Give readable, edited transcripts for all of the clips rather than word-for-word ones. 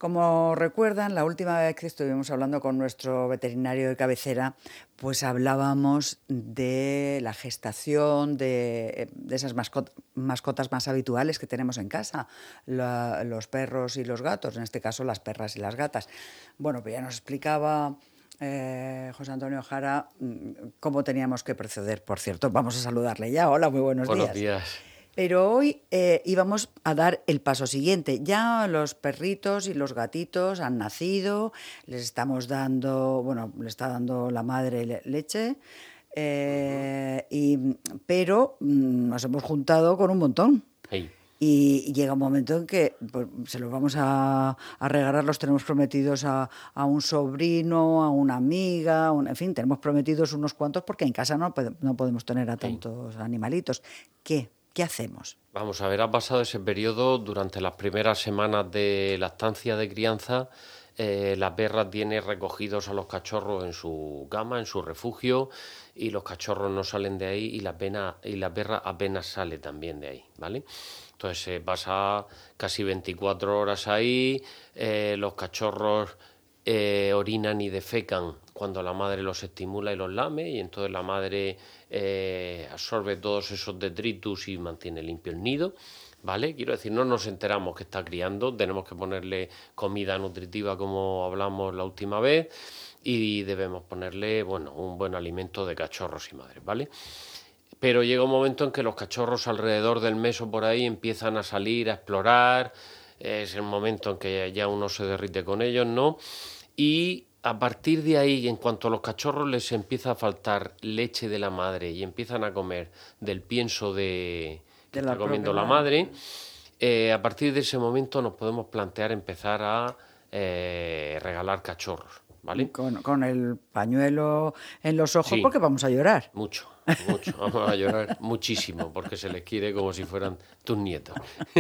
Como recuerdan, la última vez que estuvimos hablando con nuestro veterinario de cabecera, pues hablábamos de la gestación de esas mascotas más habituales que tenemos en casa, los perros y los gatos, en este caso las perras y las gatas. Bueno, pues ya nos explicaba José Antonio Jara cómo teníamos que proceder. Por cierto, vamos a saludarle ya. Hola, muy buenos días. Buenos días. Pero hoy íbamos a dar el paso siguiente. Ya los perritos y los gatitos han nacido, les estamos dando, bueno, le está dando la madre leche, pero nos hemos juntado con un montón. Hey. Y llega un momento en que pues, se los vamos a regalar, los tenemos prometidos a un sobrino, a una amiga, en fin, tenemos prometidos unos cuantos porque en casa no podemos tener a tantos animalitos. ¿Qué hacemos? Vamos a ver, ha pasado ese periodo durante las primeras semanas de lactancia de crianza. La perra tiene recogidos a los cachorros en su cama, en su refugio, y los cachorros no salen de ahí y la perra apenas sale también de ahí, ¿vale? Entonces se pasa casi 24 horas ahí, los cachorros orinan y defecan cuando la madre los estimula y los lame, y entonces la madre absorbe todos esos detritus y mantiene limpio el nido, ¿vale? Quiero decir, no nos enteramos que está criando, tenemos que ponerle comida nutritiva como hablamos la última vez y debemos ponerle, bueno, un buen alimento de cachorros y madres, ¿vale? Pero llega un momento en que los cachorros alrededor del mes o por ahí empiezan a salir, a explorar, es el momento en que ya uno se derrite con ellos, ¿no? Y a partir de ahí, en cuanto a los cachorros les empieza a faltar leche de la madre y empiezan a comer del pienso que está comiendo la madre, a partir de ese momento nos podemos plantear empezar a regalar cachorros, ¿vale? Con el pañuelo en los ojos, sí, porque vamos a llorar. Mucho, vamos a llorar muchísimo porque se les quiere como si fueran tus nietos.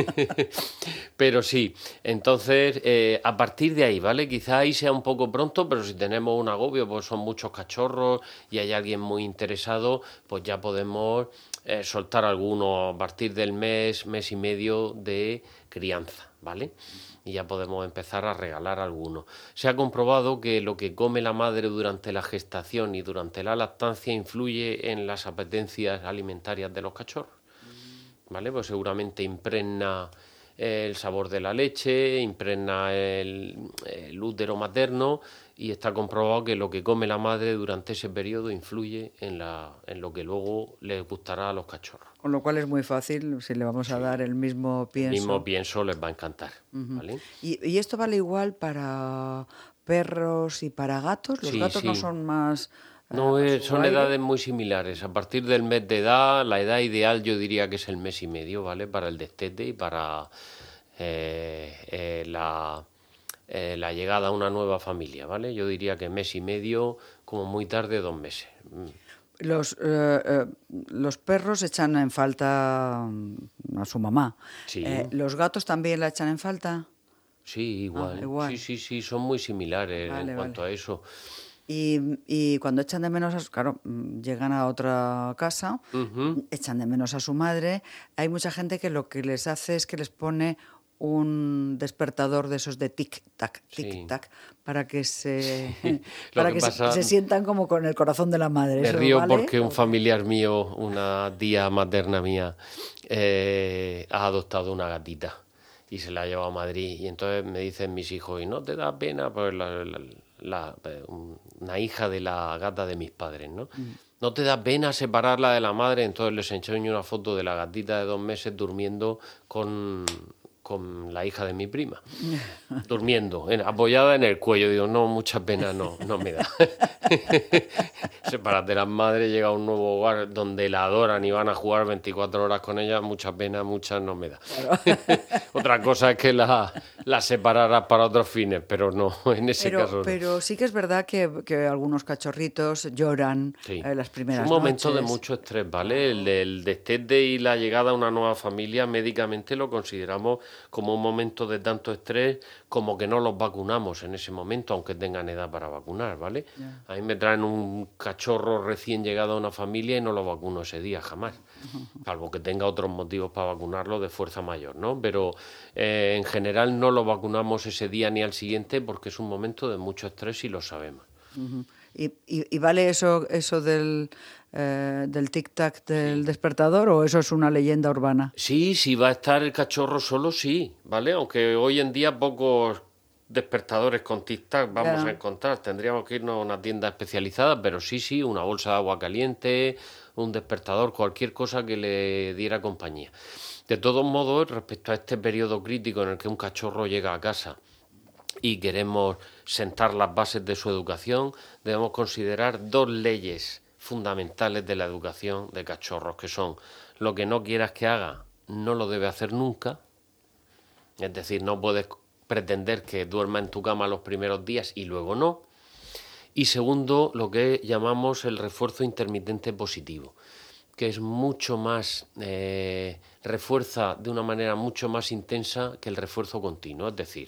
Pero sí, entonces a partir de ahí, ¿vale? Quizá ahí sea un poco pronto, pero si tenemos un agobio, pues son muchos cachorros y hay alguien muy interesado, pues ya podemos soltar algunos a partir del mes y medio de crianza, ¿vale? Y ya podemos empezar a regalar algunos. Se ha comprobado que lo que come la madre durante la gestación y durante la lactancia influye en las apetencias alimentarias de los cachorros, ¿vale? Pues seguramente impregna el sabor de la leche, impregna el útero materno, y está comprobado que lo que come la madre durante ese periodo influye en lo que luego les gustará a los cachorros. Con lo cual es muy fácil, si le vamos a dar el mismo pienso. El mismo pienso les va a encantar, ¿vale? ¿Y esto vale igual para perros y para gatos? ¿Los gatos no son más...? No, son edades muy similares. A partir del mes de edad, la edad ideal yo diría que es el mes y medio, ¿vale? Para el destete y para la llegada a una nueva familia, ¿vale? Yo diría que mes y medio, como muy tarde 2 meses. Los perros echan en falta a su mamá. Sí. ¿Los gatos también la echan en falta? Sí, igual. Sí, son muy similares en cuanto a eso. Y cuando echan de menos, claro, llegan a otra casa, echan de menos a su madre. Hay mucha gente que lo que les hace es que les pone un despertador de esos de tic-tac, tic-tac, para que se sientan como con el corazón de la madre. Me río, ¿vale? Porque un familiar mío, una tía materna mía, ha adoptado una gatita y se la ha llevado a Madrid. Y entonces me dicen mis hijos, ¿y no te da pena? Pues una hija de la gata de mis padres, ¿no? ¿No te da pena separarla de la madre? Entonces les enseño una foto de la gatita de 2 meses durmiendo con la hija de mi prima, durmiendo, apoyada en el cuello. Digo, no, mucha pena no me da. Separar de las madres, llega a un nuevo hogar donde la adoran y van a jugar 24 horas con ella, mucha pena, mucha no me da. Claro. Otra cosa es que la separaras para otros fines, pero no, en ese caso no. Pero sí que es verdad que algunos cachorritos lloran las primeras noches. Es un momento de mucho estrés, ¿vale? El destete y la llegada a una nueva familia, médicamente lo consideramos como un momento de tanto estrés, como que no los vacunamos en ese momento, aunque tengan edad para vacunar, ¿vale? Yeah. A mí me traen un cachorro recién llegado a una familia y no lo vacuno ese día jamás, salvo que tenga otros motivos para vacunarlo de fuerza mayor, ¿no? Pero en general no lo vacunamos ese día ni al siguiente porque es un momento de mucho estrés y lo sabemos. Uh-huh. ¿Y vale eso del tic-tac del despertador o eso es una leyenda urbana? Sí, si va a estar el cachorro solo, sí, ¿vale? Aunque hoy en día pocos despertadores con tic-tac vamos a encontrar. Tendríamos que irnos a una tienda especializada, pero sí, una bolsa de agua caliente, un despertador, cualquier cosa que le diera compañía. De todos modos, respecto a este periodo crítico en el que un cachorro llega a casa y queremos sentar las bases de su educación, debemos considerar 2 leyes fundamentales de la educación de cachorros, que son: lo que no quieras que haga, no lo debe hacer nunca. Es decir, no puedes pretender que duerma en tu cama los primeros días y luego no. Y segundo, lo que llamamos el refuerzo intermitente positivo, que es mucho más, refuerza de una manera mucho más intensa que el refuerzo continuo. Es decir,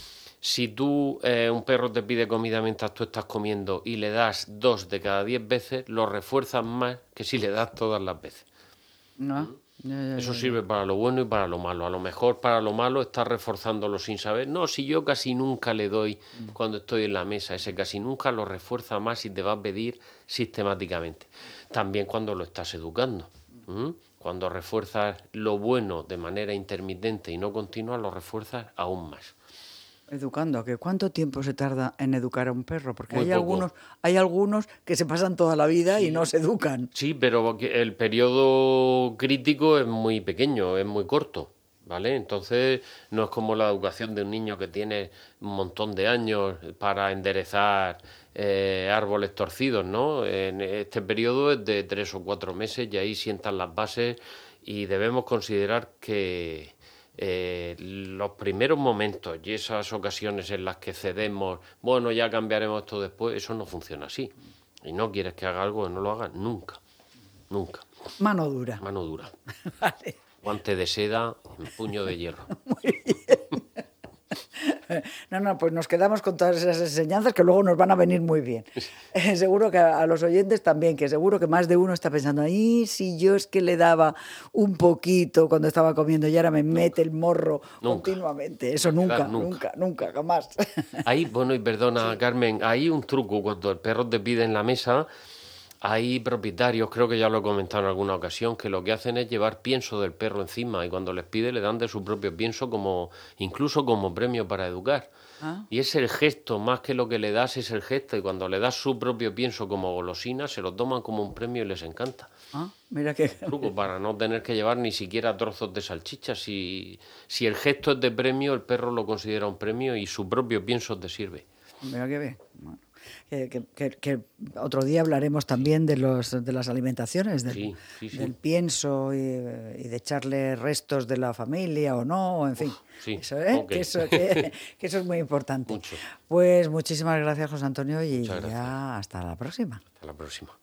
si tú, un perro te pide comida mientras tú estás comiendo y le das 2 de cada 10 veces, lo refuerzas más que si le das todas las veces. No. Eso sirve para lo bueno y para lo malo. A lo mejor para lo malo estás reforzándolo sin saber. No, si yo casi nunca le doy cuando estoy en la mesa, ese casi nunca lo refuerza más y te va a pedir sistemáticamente. También cuando lo estás educando. Cuando refuerzas lo bueno de manera intermitente y no continua, lo refuerzas aún más. Educando, ¿que cuánto tiempo se tarda en educar a un perro? Porque hay algunos que se pasan toda la vida y no se educan. Sí, pero el periodo crítico es muy pequeño, es muy corto, ¿vale? Entonces no es como la educación de un niño que tiene un montón de años para enderezar árboles torcidos, ¿no? En este periodo es de 3 o 4 meses y ahí sientan las bases y debemos considerar que los primeros momentos y esas ocasiones en las que cedemos, bueno, ya cambiaremos esto después, eso no funciona así. Y no quieres que haga algo, no lo hagas nunca. Mano dura. Vale. Guante de seda, puño de hierro. Muy bien. No, pues nos quedamos con todas esas enseñanzas que luego nos van a venir muy bien. Seguro que a los oyentes también, que seguro que más de uno está pensando, ahí si yo es que le daba un poquito cuando estaba comiendo y ahora me mete el morro continuamente. Eso nunca, jamás. Ahí, bueno, y perdona, Carmen, hay un truco cuando el perro te pide en la mesa. Hay propietarios, creo que ya lo he comentado en alguna ocasión, que lo que hacen es llevar pienso del perro encima y cuando les pide le dan de su propio pienso incluso como premio para educar. Y es el gesto, más que lo que le das es el gesto, y cuando le das su propio pienso como golosina se lo toman como un premio y les encanta. Mira qué truco para no tener que llevar ni siquiera trozos de salchicha. Si el gesto es de premio, el perro lo considera un premio y su propio pienso te sirve. Mira qué bien. Bueno. Que otro día hablaremos también de las alimentaciones, del pienso y de echarle restos de la familia o no, en fin. Eso, que eso es muy importante. Mucho. Pues muchísimas gracias, José Antonio, y ya hasta la próxima. Hasta la próxima.